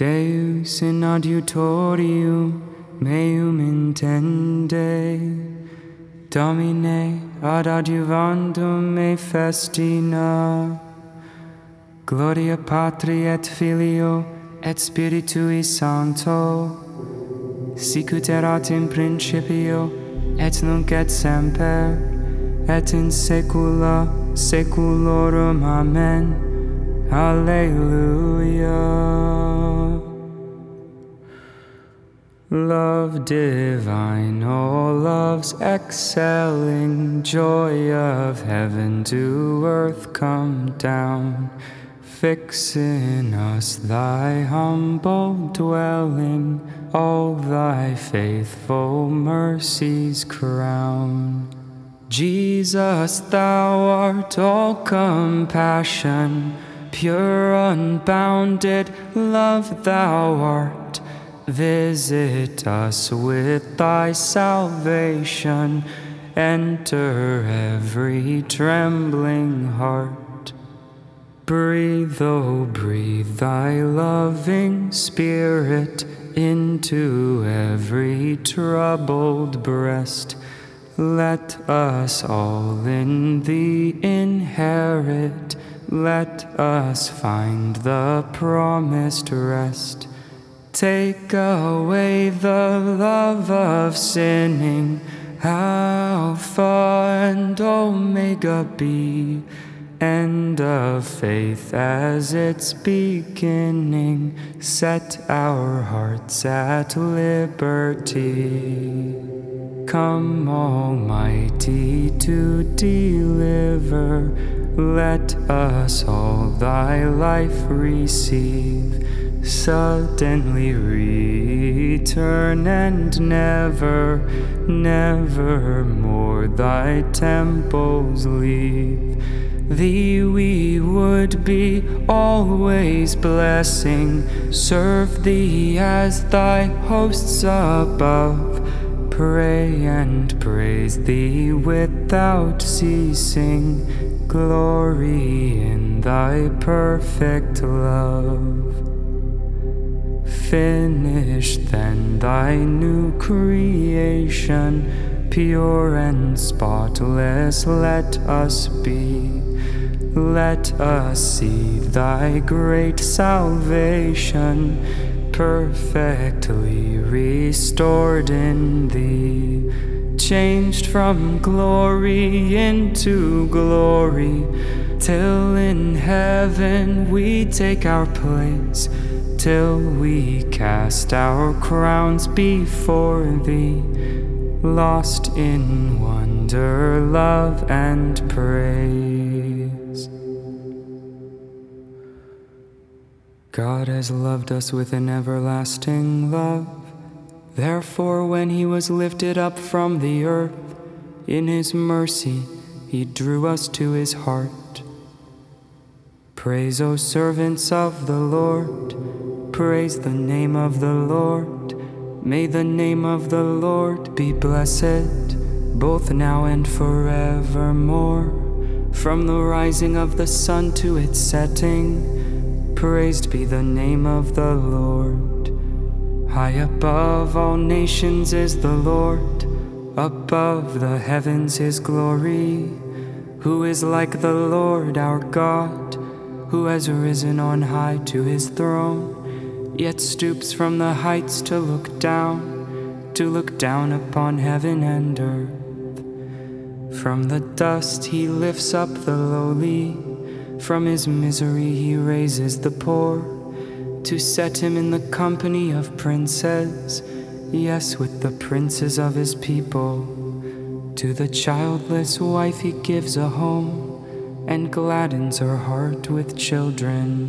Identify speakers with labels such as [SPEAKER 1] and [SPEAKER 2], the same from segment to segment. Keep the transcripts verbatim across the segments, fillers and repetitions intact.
[SPEAKER 1] Deus in adiutorium meum intende, Domine ad adjuvandum me festina. Gloria Patri et Filio et Spiritui Sancto, sicut erat in principio et nunc et semper et in saecula saeculorum. Amen. Alleluia. Love divine, oh love's excelling, joy of heaven to earth come down. Fix in us thy humble dwelling, all thy faithful mercies crown. Jesus, thou art all compassion, pure unbounded love thou art. Visit us with thy salvation, enter every trembling heart. Breathe, oh breathe thy loving spirit into every troubled breast. Let us all in thee inherit, let us find the promised rest. Take away the love of sinning, Alpha and Omega be, end of faith as its beginning. Set our hearts at liberty. Come, Almighty, to deliver. Let us all thy life receive. Suddenly return and never, never more thy temples leave. Thee we would be always blessing, serve thee as thy hosts above. Pray and praise thee without ceasing, glory in thy perfect love. Finish then thy new creation, pure and spotless let us be. Let us see thy great salvation, perfectly restored in thee. Changed from glory into glory, till in heaven we take our place, till we cast our crowns before thee, lost in wonder, love, and praise. God has loved us with an everlasting love. Therefore, when he was lifted up from the earth, in his mercy he drew us to his heart. Praise, O servants of the Lord, praise the name of the Lord. May the name of the Lord be blessed, both now and forevermore. From the rising of the sun to its setting, praised be the name of the Lord. High above all nations is the Lord, above the heavens his glory. Who is like the Lord our God, who has risen on high to his throne, yet stoops from the heights to look down, to look down upon heaven and earth. From the dust he lifts up the lowly, from his misery he raises the poor, to set him in the company of princes, yes, with the princes of his people. To the childless wife he gives a home, and gladdens her heart with children.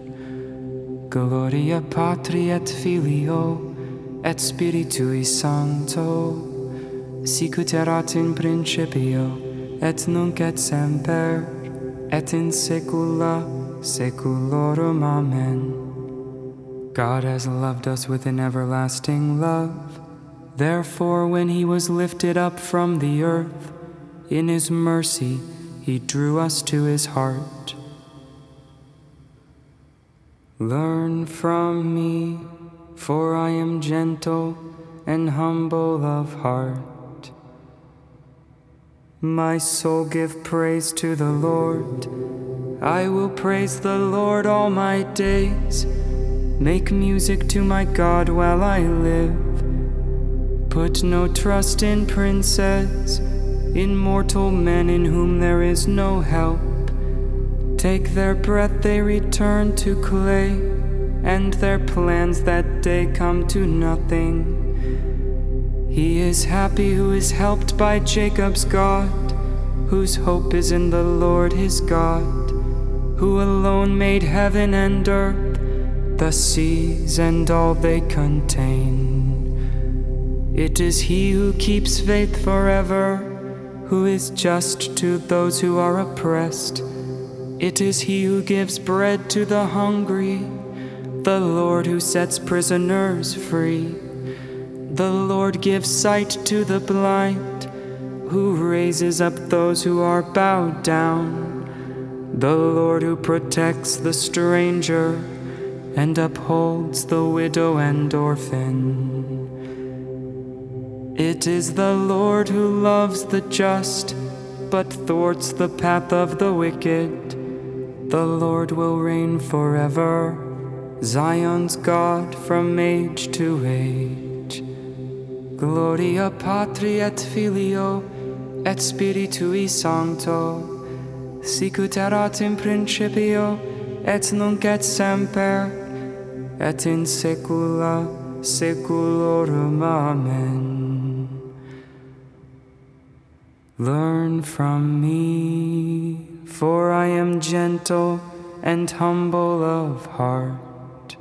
[SPEAKER 1] Gloria Patri et Filio et Spiritui Sancto, sicut erat in principio et nunc et semper et in saecula saeculorum. Amen. God has loved us with an everlasting love. Therefore, when he was lifted up from the earth, in his mercy he drew us to his heart. Learn from me, for I am gentle and humble of heart. My soul give praise to the Lord. I will praise the Lord all my days. Make music to my God while I live. Put no trust in princes, in mortal men in whom there is no help. Take their breath, they return to clay, and their plans that day come to nothing. He is happy who is helped by Jacob's God, whose hope is in the Lord his God, who alone made heaven and earth, the seas and all they contain. It is he who keeps faith forever, who is just to those who are oppressed. It is he who gives bread to the hungry, the Lord who sets prisoners free. The Lord gives sight to the blind, who raises up those who are bowed down. The Lord who protects the stranger and upholds the widow and orphan. It is the Lord who loves the just, but thwarts the path of the wicked. The Lord will reign forever, Zion's God from age to age. Gloria Patri et Filio et Spiritui Sancto, sicut erat in principio et nunc et semper et in saecula saeculorum. Amen. Learn from me, for I am gentle and humble of heart.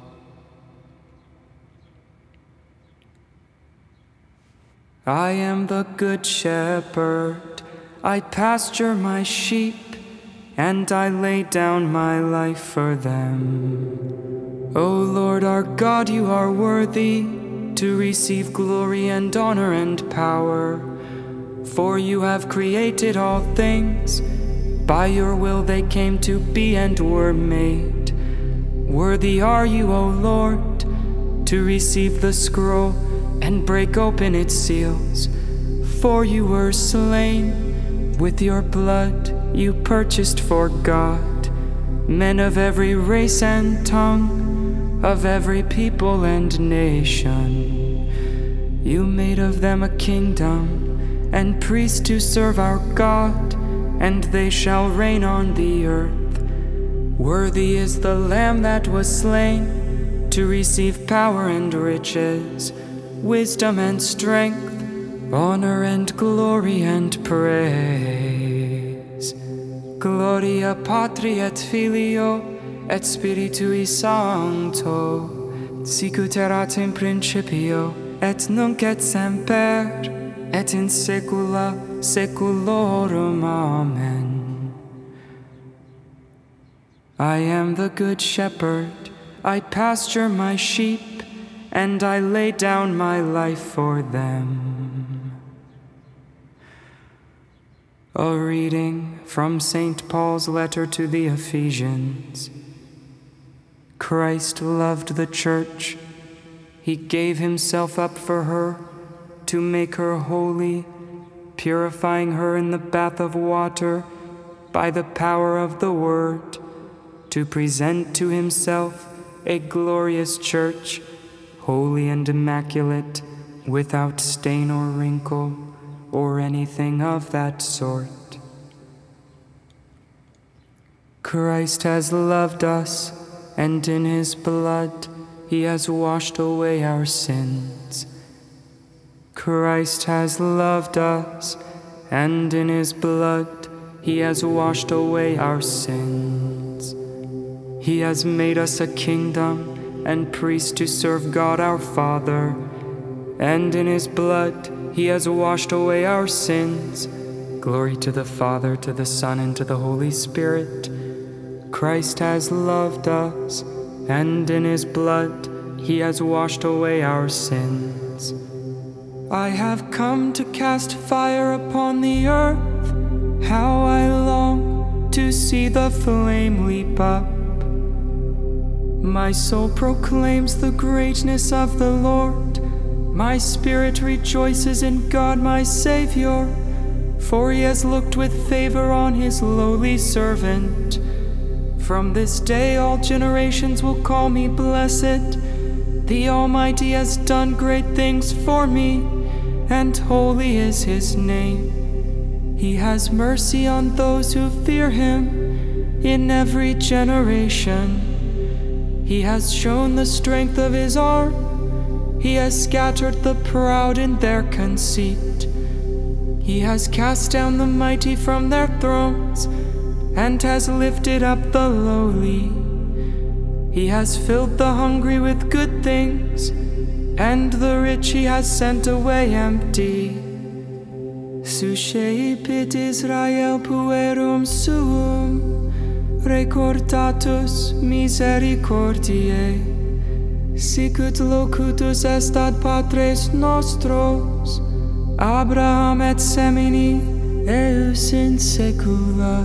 [SPEAKER 1] I am the good shepherd. I pasture my sheep, and I lay down my life for them. O Lord our God, you are worthy to receive glory and honor and power, for you have created all things. By your will they came to be and were made. Worthy are you, O Lord, to receive the scroll and break open its seals. For you were slain, with your blood you purchased for God men of every race and tongue, of every people and nation. You made of them a kingdom and priests to serve our God, and they shall reign on the earth. Worthy is the Lamb that was slain to receive power and riches, wisdom and strength, honor and glory and praise. Gloria Patri et Filio et Spiritui Sancto, sicut erat in principio et nunc et semper et in saecula saeculorum. Amen. I am the good shepherd. I pasture my sheep, and I lay down my life for them. A reading from Saint Paul's letter to the Ephesians. Christ loved the church. He gave himself up for her, to make her holy, purifying her in the bath of water by the power of the word, to present to himself a glorious church, holy and immaculate, without stain or wrinkle or anything of that sort. Christ has loved us, and in his blood he has washed away our sins. Christ has loved us, and in his blood he has washed away our sins. He has made us a kingdom and priests to serve God our Father, and in his blood he has washed away our sins. Glory to the Father, to the Son, and to the Holy Spirit. Christ has loved us, and in his blood he has washed away our sins. I have come to cast fire upon the earth. How I long to see the flame leap up. My soul proclaims the greatness of the Lord. My spirit rejoices in God my Savior, for he has looked with favor on his lowly servant. From this day all generations will call me blessed. The Almighty has done great things for me, and holy is his name. He has mercy on those who fear him in every generation. He has shown the strength of his arm. He has scattered the proud in their conceit. He has cast down the mighty from their thrones and has lifted up the lowly. He has filled the hungry with good things, and the rich he has sent away empty. Susceipit Israel puerum suum, recordatus misericordiae, sicut locutus est ad patres nostros, Abraham et semini, eius in saecula.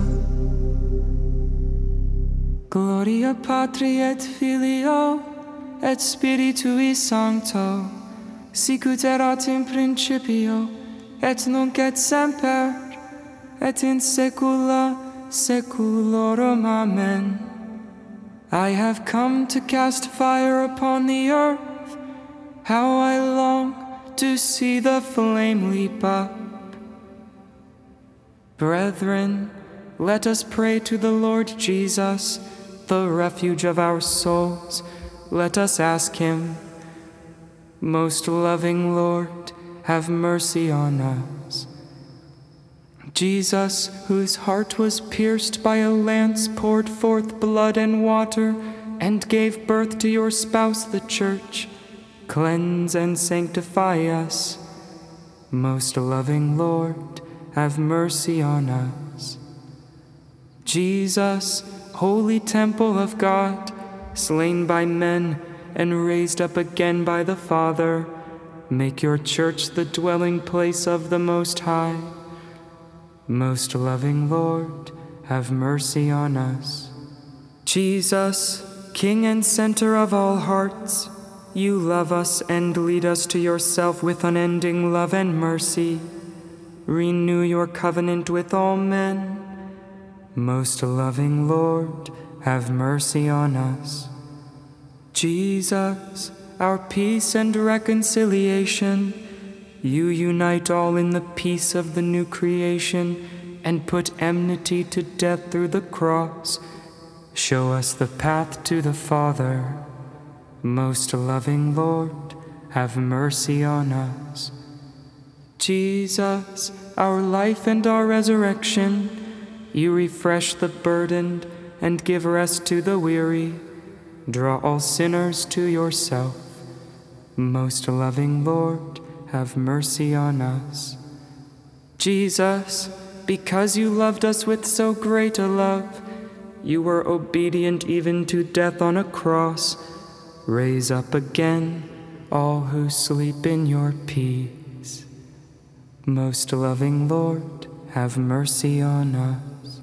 [SPEAKER 1] Gloria Patri et Filio, et Spiritui Sancto, sicut erat in principio, et nunc et semper, et in saecula saeculorum. Amen. I have come to cast fire upon the earth. How I long to see the flame leap up. Brethren, let us pray to the Lord Jesus, the refuge of our souls. Let us ask him, most loving Lord, have mercy on us. Jesus, whose heart was pierced by a lance, poured forth blood and water, and gave birth to your spouse, the Church, cleanse and sanctify us. Most loving Lord, have mercy on us. Jesus, holy temple of God, slain by men and raised up again by the Father, make your Church the dwelling place of the Most High. Most loving Lord, have mercy on us. Jesus, King and center of all hearts, you love us and lead us to yourself with unending love and mercy. Renew your covenant with all men. Most loving Lord, have mercy on us. Jesus, our peace and reconciliation, you unite all in the peace of the new creation and put enmity to death through the cross. Show us the path to the Father. Most loving Lord, have mercy on us. Jesus, our life and our resurrection, you refresh the burdened and give rest to the weary. Draw all sinners to yourself. Most loving Lord, have mercy on us. Jesus, because you loved us with so great a love, you were obedient even to death on a cross. Raise up again all who sleep in your peace. Most loving Lord, have mercy on us.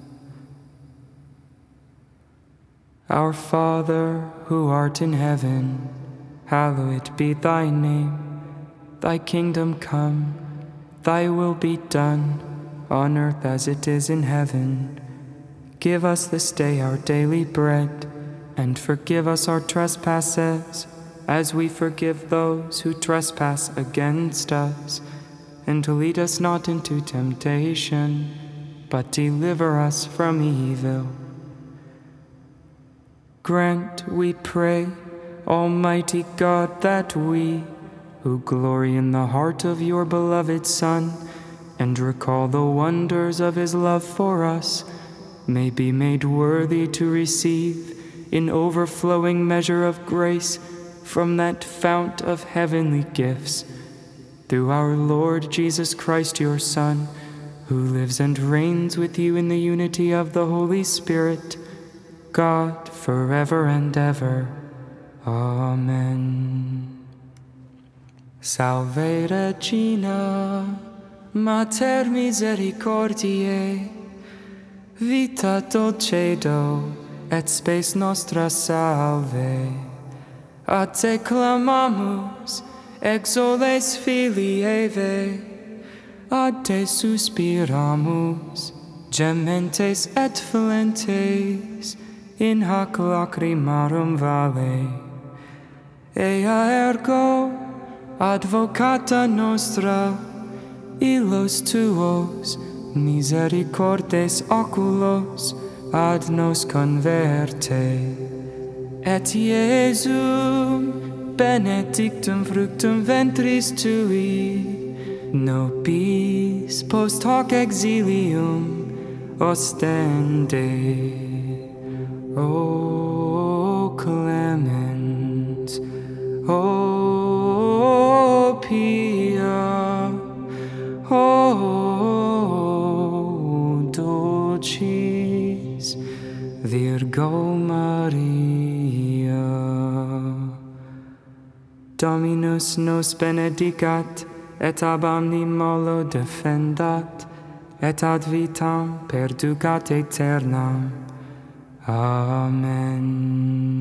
[SPEAKER 1] Our Father, who art in heaven, hallowed be thy name. Thy kingdom come, thy will be done, on earth as it is in heaven. Give us this day our daily bread, and forgive us our trespasses, as we forgive those who trespass against us. And lead us not into temptation, but deliver us from evil. Grant, we pray, Almighty God, that we, who glory in the heart of your beloved Son, and recall the wonders of his love for us, may be made worthy to receive in overflowing measure of grace from that fount of heavenly gifts, through our Lord Jesus Christ, your Son, who lives and reigns with you in the unity of the Holy Spirit, God, forever and ever. Amen. Salve Regina, Mater misericordiae, vita dulcedo, et spes nostra salve. A te clamamus, exoles filii Eve, ad te suspiramus, gementes et flentes, in hac lacrimarum vale. Ea ergo, advocata nostra, illos tuos, misericordes oculos, ad nos converte. Et Iesum, benedictum fructum ventris tui, nobis post hoc exilium ostende. O clement, O pia, O dulcis Virgo Maria. Dominus nos benedicat, et ab omni malo defendat, et ad vitam perducat aeternam. Amen.